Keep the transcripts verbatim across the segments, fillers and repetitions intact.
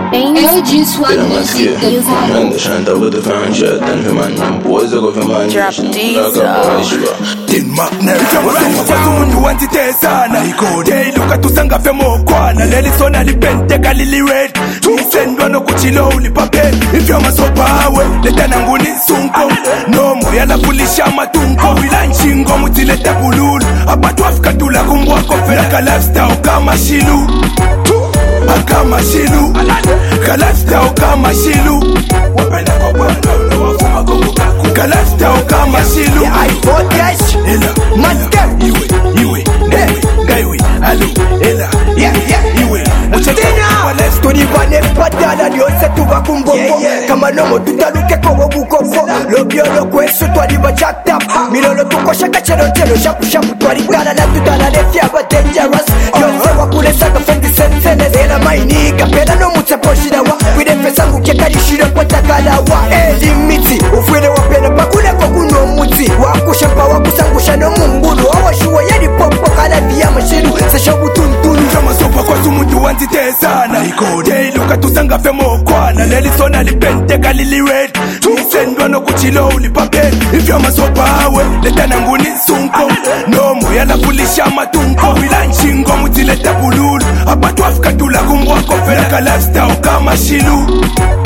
L G Swag Music. Man, the shine double the fan shit, and the man, boys are going man. Drop these Tin Magnet, watu mundu wantitesana Ikode iluka tusanga femo kwana Leli sona lipente kalili red Tumisendwa no kuchilo ulipape Ifyo masopawe, leta nanguni sunko Nomo yala fulisha matunko Wila nchingo mutileta bululu Abatu afika tula kumbwa kofe Laka lifestyle kama shilu Kama shilu Ka lifestyle kama shilu Wapenda kwa bwana wafuma kukuka Ka lifestyle kama shilu I vote yes Ela, Master iwe, iwe, gaiwe, gaiwe, alo, ela, Yeah, yeah iwe, Tena let's Tuni vane padala Nyose tuva kumbombo Kama nomo tutaluke kowo bukoko Lobiolo kwesu twaliva jacked up Milolo tukosha kachero tero Shapu shapu twaligala na tutala Lefya but dangerous Yonse wakule saka fendi senseles Ela mainiga pela no mutseposhida wa Widefe sangu kekalishira kwa takalawa Eli miti Ufwele wapena pakule kwa kuno muti Wakushampa wakusangusha no mungulu Awashuwa yedi popo kala vya mashiru Seshobu tuntunu Kama sopa kwa sumundu wantitesana Ikode iluka tusanga femo kwana Leli sona lipente kalili red Tumisendwa no kuchilo ulipape Ifyo masopa awe leta nanguni sunko Nomo yala fulisha matunko Wila nchingo mutileta bululu Abatu afika tula kumbwa kofe Laka lifestyle kama shilu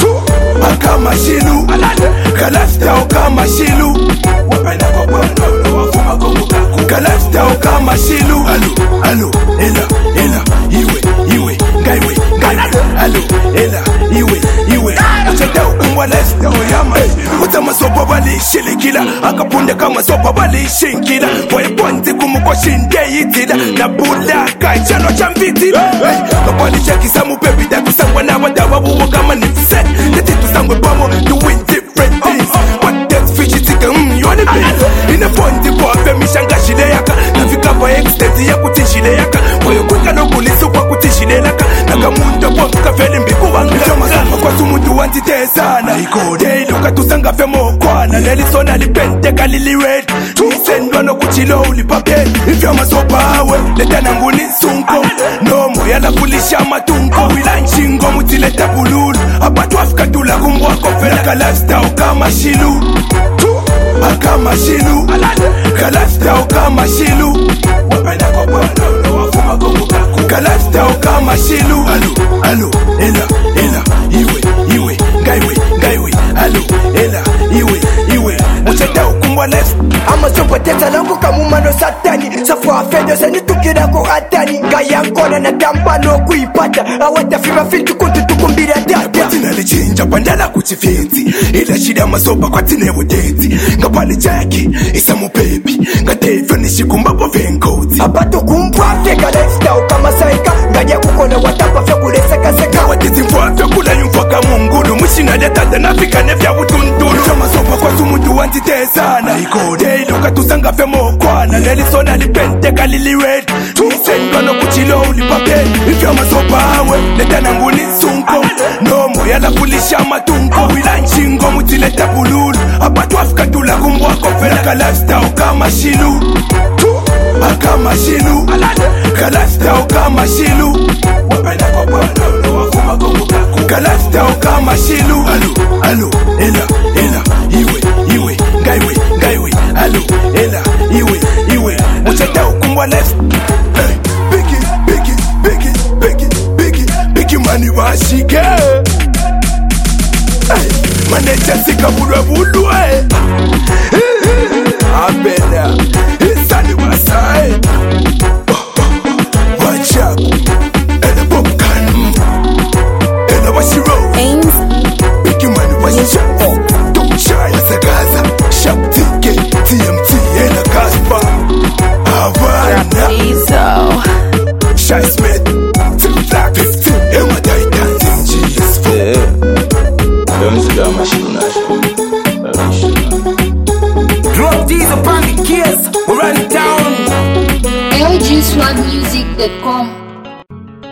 Kama shilu Ka lifestyle kama shilu Wapenda kwa bwana wafuma kukuka Ka lifestyle kama shilu Alo, alo, ela, ela, iwe, iwe, gaiwe, gaiwe, alo, ela, iwe, iwe Ucheta ukumbwa lifestyle yama Utama sopa bali shilikila Akapunde kama sopa bali shinkila Kwa iponzi kumukwa shinde itila Na bula kaichano chambitila Kapali chaki samu pepi Daku sangwa na wadawa uwa kama nifset Neti tusangwe bomo doing different things What that's fishy tika mm you wanna be Ina fondi kwa femi shanga shile yaka Nafika kwa extent ya kutishile yaka Kwa yukuka no kulisu kwa kutishile laka Naka munda kwa kafeli mbiku wanga Kama sama kwa sumundu wantitesana Ikode iluka tusanga femo kwana Leli sona lipente kalili red Tumisendwa no kuchilo ulipape Ifyo masopa awe leta nanguni sunko Nomo yala fulisha matunko Wila nchingo mutileta bululu Abatu afika tula kumbwa kofe Laka lifestyle kama shilu Kama shilu Ka lifestyle kama shilu Wapenda kwa bwana wafuma kukuka Ka lifestyle kama shilu Alo, alo, ela, ela, iwe, iwe, gaiwe, gaiwe, alo, ela, iwe, iwe Ucheta ukumbwa left Amasopo teta langu kamumano satani Safu afedo sani tukira ko atani Gaya nkona na tampa no kuipata Awata fima fitu kuntu tukumbira dada Tina lichinja pandala kuchifiti Ila shida masopa kwa tine wudeti Ngapali jaki, isa mupepi Ngatefyo nishikumbapo venkoti Abato kumbwa feka lifestyle kama saika Gaya kukona watapa fya kule seka seka Watiti mfafyo kula yumfaka mungulu Mushina letata nafika nefya utundulu Kama sopa kwa sumundu wantitesana Ikode iluka tusanga femo kwana Leli sona lipente kalili red Tumisendwa no kuchilo ulipape Ifyo masopa awe leta nanguni sunko Nomo yala fulisha matunko Wila nchingo mutileta bululu Abatu afika tula kumbwa kofe Laka lifestyle kama shilu Kama shilu Ka lifestyle kama shilu Wapenda kwa bwana wafuma kukuka Ka lifestyle kama shilu Alo, alo, ela, ela, iwe, iwe, gaiwe, gaiwe, alo, ela, iwe, iwe Ucheta ukumbwa left Hey, biggie, biggie, biggie, biggie, biggie, biggie mani washike Hey, maneja sika bulwa bulwa Abena, isani wasai Wachaku, ena popkan Ena washiro Biggie mani washike Don't shy, wasagaza Shop T K, T M T, ena Kaspa Havana Shy Smith, two Black fifteen, Emma Titan, Team G S four Drop these upon the keys We run it down L G Swag Music dot com